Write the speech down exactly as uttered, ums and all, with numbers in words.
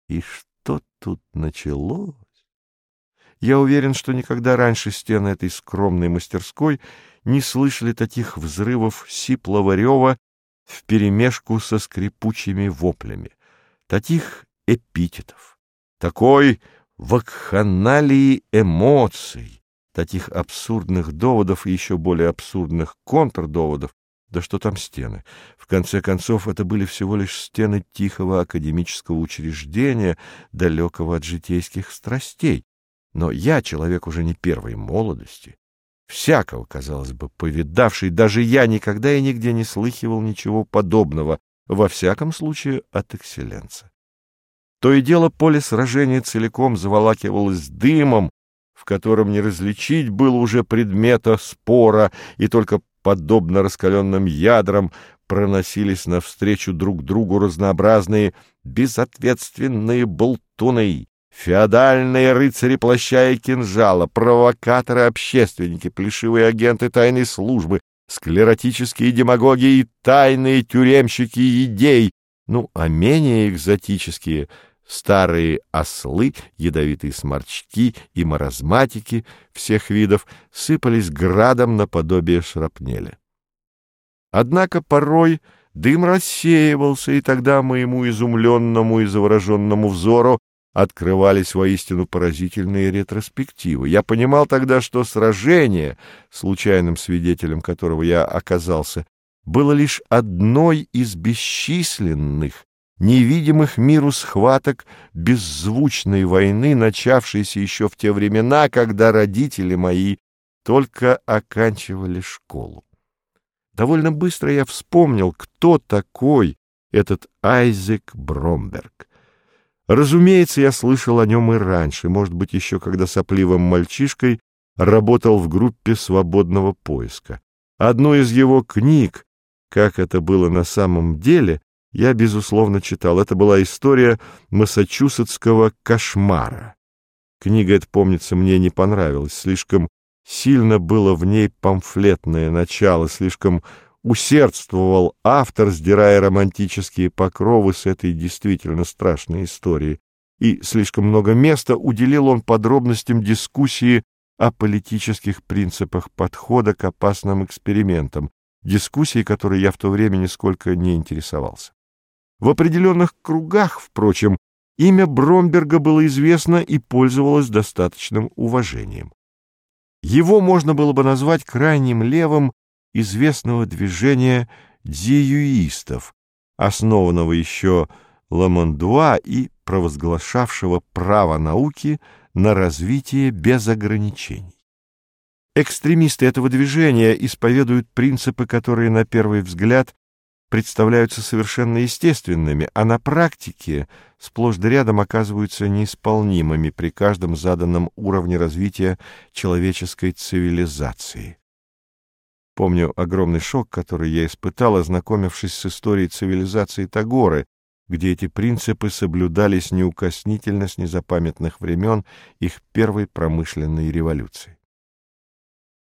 И что тут началось? Я уверен, что никогда раньше стены этой скромной мастерской не слышали таких взрывов сиплого рева вперемешку со скрипучими воплями, таких эпитетов, такой вакханалии эмоций, таких абсурдных доводов и еще более абсурдных контрдоводов. Да что там стены? В конце концов, это были всего лишь стены тихого академического учреждения, далекого от житейских страстей. Но я, человек уже не первой молодости, всякого, казалось бы, повидавший, даже я никогда и нигде не слыхивал ничего подобного, во всяком случае от экселленца. То и дело поле сражения целиком заволакивалось дымом, в котором не различить было уже предмета спора, и только подобно раскаленным ядрам проносились навстречу друг другу разнообразные безответственные болтуны, феодальные рыцари плаща и кинжала, провокаторы-общественники, плешивые агенты тайной службы, склеротические демагоги и тайные тюремщики идей, ну, а менее экзотические старые ослы, ядовитые сморчки и маразматики всех видов сыпались градом наподобие шрапнели. Однако порой дым рассеивался, и тогда моему изумленному и завороженному взору открывались воистину поразительные ретроспективы. Я понимал тогда, что сражение, случайным свидетелем которого я оказался, было лишь одной из бесчисленных, невидимых миру схваток беззвучной войны, начавшейся еще в те времена, когда родители мои только оканчивали школу. Довольно быстро я вспомнил, кто такой этот Айзек Бромберг. Разумеется, я слышал о нем и раньше, может быть, еще когда сопливым мальчишкой работал в группе свободного поиска. Одну из его книг, как это было на самом деле, я, безусловно, читал. Это была история массачусетского кошмара. Книга эта, помнится, мне не понравилась. Слишком сильно было в ней памфлетное начало, слишком усердствовал автор, сдирая романтические покровы с этой действительно страшной истории, и слишком много места уделил он подробностям дискуссии о политических принципах подхода к опасным экспериментам, дискуссии, которой я в то время нисколько не интересовался. В определенных кругах, впрочем, имя Бромберга было известно и пользовалось достаточным уважением. Его можно было бы назвать крайним левым известного движения дзиюистов, основанного еще Ламандуа и провозглашавшего право науки на развитие без ограничений. Экстремисты этого движения исповедуют принципы, которые на первый взгляд представляются совершенно естественными, а на практике сплошь да рядом оказываются неисполнимыми при каждом заданном уровне развития человеческой цивилизации. Помню огромный шок, который я испытал, ознакомившись с историей цивилизации Тагоры, где эти принципы соблюдались неукоснительно с незапамятных времен их первой промышленной революции.